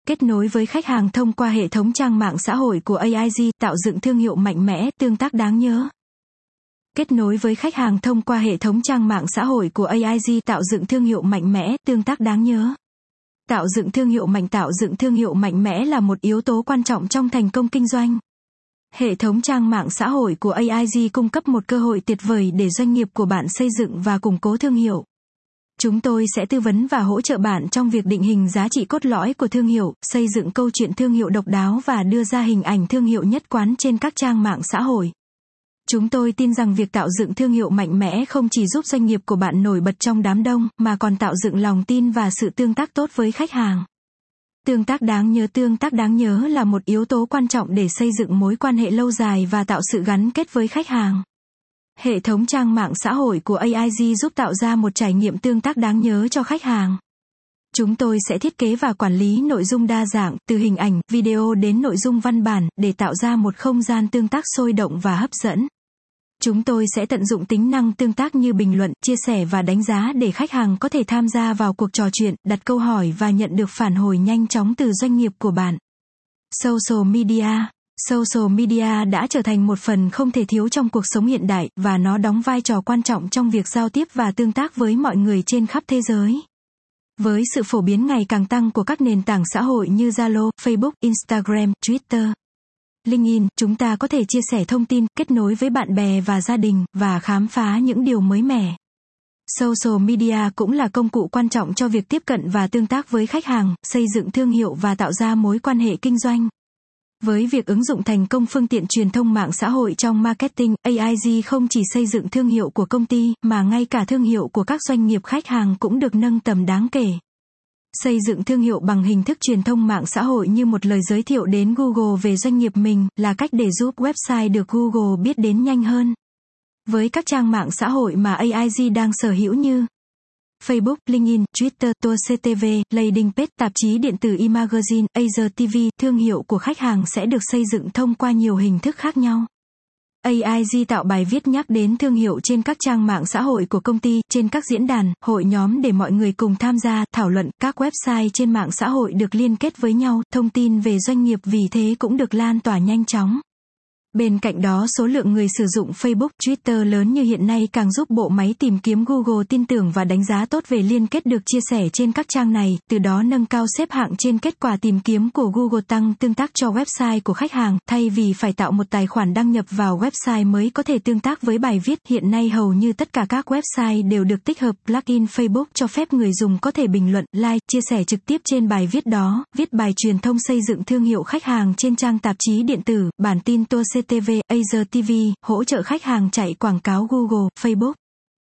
Kết nối với khách hàng thông qua hệ thống trang mạng xã hội của AIG, tạo dựng thương hiệu mạnh mẽ, tương tác đáng nhớ. Kết nối với khách hàng thông qua hệ thống trang mạng xã hội của AIG, tạo dựng thương hiệu mạnh mẽ, tương tác đáng nhớ. Tạo dựng thương hiệu mạnh mẽ là một yếu tố quan trọng trong thành công kinh doanh. Hệ thống trang mạng xã hội của AIG cung cấp một cơ hội tuyệt vời để doanh nghiệp của bạn xây dựng và củng cố thương hiệu. Chúng tôi sẽ tư vấn và hỗ trợ bạn trong việc định hình giá trị cốt lõi của thương hiệu, xây dựng câu chuyện thương hiệu độc đáo và đưa ra hình ảnh thương hiệu nhất quán trên các trang mạng xã hội. Chúng tôi tin rằng việc tạo dựng thương hiệu mạnh mẽ không chỉ giúp doanh nghiệp của bạn nổi bật trong đám đông, mà còn tạo dựng lòng tin và sự tương tác tốt với khách hàng. Tương tác đáng nhớ là một yếu tố quan trọng để xây dựng mối quan hệ lâu dài và tạo sự gắn kết với khách hàng. Hệ thống trang mạng xã hội của AIG giúp tạo ra một trải nghiệm tương tác đáng nhớ cho khách hàng. Chúng tôi sẽ thiết kế và quản lý nội dung đa dạng, từ hình ảnh, video đến nội dung văn bản, để tạo ra một không gian tương tác sôi động và hấp dẫn. Chúng tôi sẽ tận dụng tính năng tương tác như bình luận, chia sẻ và đánh giá để khách hàng có thể tham gia vào cuộc trò chuyện, đặt câu hỏi và nhận được phản hồi nhanh chóng từ doanh nghiệp của bạn. Social media đã trở thành một phần không thể thiếu trong cuộc sống hiện đại, và nó đóng vai trò quan trọng trong việc giao tiếp và tương tác với mọi người trên khắp thế giới. Với sự phổ biến ngày càng tăng của các nền tảng xã hội như Zalo, Facebook, Instagram, Twitter, LinkedIn, chúng ta có thể chia sẻ thông tin, kết nối với bạn bè và gia đình, và khám phá những điều mới mẻ. Social media cũng là công cụ quan trọng cho việc tiếp cận và tương tác với khách hàng, xây dựng thương hiệu và tạo ra mối quan hệ kinh doanh. Với việc ứng dụng thành công phương tiện truyền thông mạng xã hội trong marketing, AIG không chỉ xây dựng thương hiệu của công ty, mà ngay cả thương hiệu của các doanh nghiệp khách hàng cũng được nâng tầm đáng kể. Xây dựng thương hiệu bằng hình thức truyền thông mạng xã hội như một lời giới thiệu đến Google về doanh nghiệp mình, là cách để giúp website được Google biết đến nhanh hơn. Với các trang mạng xã hội mà AIG đang sở hữu như Facebook, LinkedIn, Twitter, Tour CTV, landing page, tạp chí điện tử e-magazine, Asia TV, thương hiệu của khách hàng sẽ được xây dựng thông qua nhiều hình thức khác nhau. AIG tạo bài viết nhắc đến thương hiệu trên các trang mạng xã hội của công ty, trên các diễn đàn, hội nhóm để mọi người cùng tham gia, thảo luận. Các website trên mạng xã hội được liên kết với nhau, thông tin về doanh nghiệp vì thế cũng được lan tỏa nhanh chóng. Bên cạnh đó, số lượng người sử dụng Facebook, Twitter lớn như hiện nay càng giúp bộ máy tìm kiếm Google tin tưởng và đánh giá tốt về liên kết được chia sẻ trên các trang này, từ đó nâng cao xếp hạng trên kết quả tìm kiếm của Google, tăng tương tác cho website của khách hàng, thay vì phải tạo một tài khoản đăng nhập vào website mới có thể tương tác với bài viết. Hiện nay hầu như tất cả các website đều được tích hợp plugin Facebook cho phép người dùng có thể bình luận, like, chia sẻ trực tiếp trên bài viết đó, viết bài truyền thông xây dựng thương hiệu khách hàng trên trang tạp chí điện tử, bản tin Tour CTV, Asia TV, hỗ trợ khách hàng chạy quảng cáo Google, Facebook.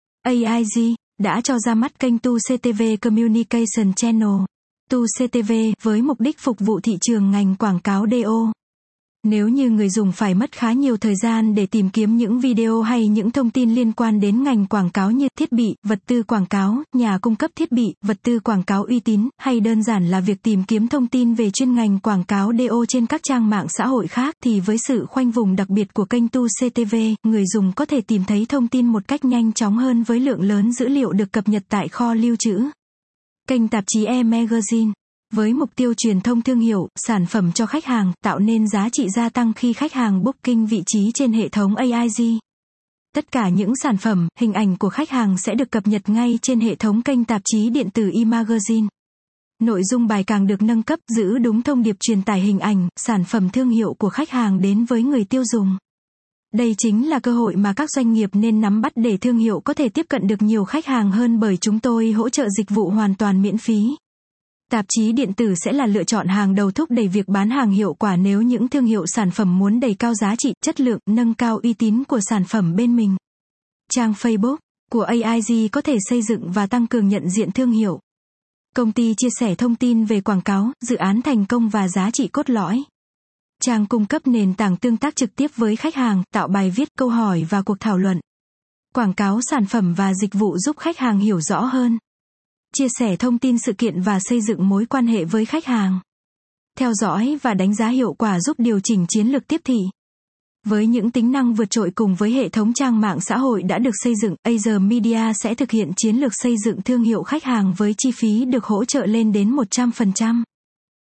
AIG đã cho ra mắt kênh Tour CTV Communication Channel, Tour CTV, với mục đích phục vụ thị trường ngành quảng cáo DO. Nếu như người dùng phải mất khá nhiều thời gian để tìm kiếm những video hay những thông tin liên quan đến ngành quảng cáo như thiết bị, vật tư quảng cáo, nhà cung cấp thiết bị, vật tư quảng cáo uy tín, hay đơn giản là việc tìm kiếm thông tin về chuyên ngành quảng cáo DO trên các trang mạng xã hội khác, thì với sự khoanh vùng đặc biệt của kênh Tour CTV, người dùng có thể tìm thấy thông tin một cách nhanh chóng hơn với lượng lớn dữ liệu được cập nhật tại kho lưu trữ. Kênh tạp chí e-magazine với mục tiêu truyền thông thương hiệu, sản phẩm cho khách hàng, tạo nên giá trị gia tăng khi khách hàng booking vị trí trên hệ thống AIG. Tất cả những sản phẩm, hình ảnh của khách hàng sẽ được cập nhật ngay trên hệ thống kênh tạp chí điện tử e-magazine. Nội dung bài càng được nâng cấp, giữ đúng thông điệp truyền tải hình ảnh, sản phẩm thương hiệu của khách hàng đến với người tiêu dùng. Đây chính là cơ hội mà các doanh nghiệp nên nắm bắt để thương hiệu có thể tiếp cận được nhiều khách hàng hơn, bởi chúng tôi hỗ trợ dịch vụ hoàn toàn miễn phí. Tạp chí điện tử sẽ là lựa chọn hàng đầu thúc đẩy việc bán hàng hiệu quả nếu những thương hiệu sản phẩm muốn đẩy cao giá trị, chất lượng, nâng cao uy tín của sản phẩm bên mình. Trang Facebook của AIG có thể xây dựng và tăng cường nhận diện thương hiệu. Công ty chia sẻ thông tin về quảng cáo, dự án thành công và giá trị cốt lõi. Trang cung cấp nền tảng tương tác trực tiếp với khách hàng, tạo bài viết, câu hỏi và cuộc thảo luận. Quảng cáo sản phẩm và dịch vụ giúp khách hàng hiểu rõ hơn. Chia sẻ thông tin sự kiện và xây dựng mối quan hệ với khách hàng. Theo dõi và đánh giá hiệu quả giúp điều chỉnh chiến lược tiếp thị. Với những tính năng vượt trội cùng với hệ thống trang mạng xã hội đã được xây dựng, Asia Media sẽ thực hiện chiến lược xây dựng thương hiệu khách hàng với chi phí được hỗ trợ lên đến 100%.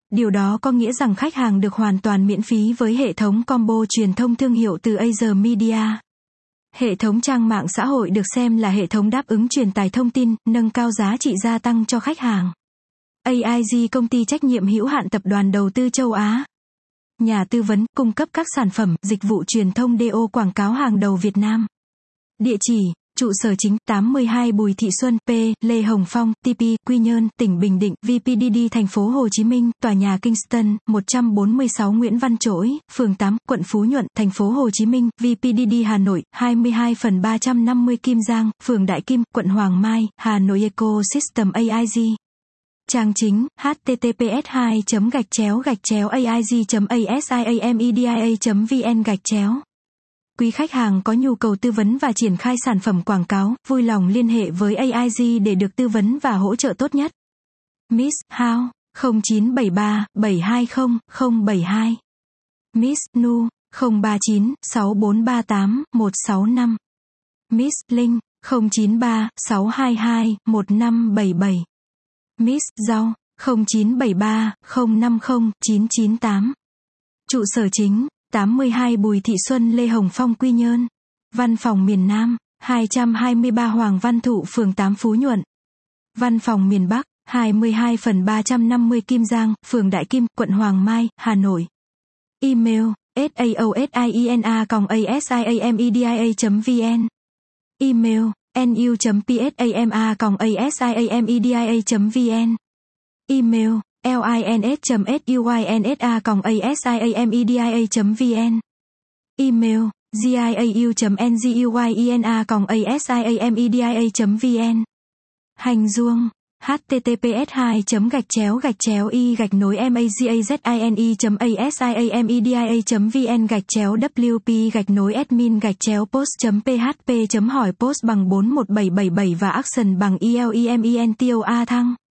Điều đó có nghĩa rằng khách hàng được hoàn toàn miễn phí với hệ thống combo truyền thông thương hiệu từ Asia Media. Hệ thống trang mạng xã hội được xem là hệ thống đáp ứng truyền tải thông tin, nâng cao giá trị gia tăng cho khách hàng. AIG công ty trách nhiệm hữu hạn tập đoàn đầu tư châu Á. Nhà tư vấn, cung cấp các sản phẩm, dịch vụ truyền thông DO quảng cáo hàng đầu Việt Nam. Địa chỉ, trụ sở chính 82 Bùi Thị Xuân, P, Lê Hồng Phong, TP, Quy Nhơn, tỉnh Bình Định, VPDD thành phố Hồ Chí Minh, tòa nhà Kingston, 146 Nguyễn Văn Trỗi, phường 8, quận Phú Nhuận, thành phố Hồ Chí Minh, VPDD Hà Nội, 22/350 Kim Giang, phường Đại Kim, quận Hoàng Mai, Hà Nội Ecosystem AIG. Trang chính, https://aig.asiamedia.vn/. Quý khách hàng có nhu cầu tư vấn và triển khai sản phẩm quảng cáo, vui lòng liên hệ với AIG để được tư vấn và hỗ trợ tốt nhất. Miss How 0973 720 072. Miss Nu 039 6438 165. Miss Linh 093 622 1577. Miss Rau 0973 050 998. Trụ sở chính 82 Bùi Thị Xuân Lê Hồng Phong Quy Nhơn. Văn phòng miền Nam 223 Hoàng Văn Thụ phường 8 Phú Nhuận. Văn phòng miền Bắc 22/350 Kim Giang, phường Đại Kim, quận Hoàng Mai, Hà Nội. Email saosina@asiamedia.vn. Email nu.psama@asiamedia.vn. Email lins.suyinsa@asiamedia.vn. Email giau.nguyen@asiamedia.vn. Hành Duông https://i-magazine.asiamedia.vn/wp-admin-post.php hỏi post bằng 41777 và action bằng ELEMENTOA thăng.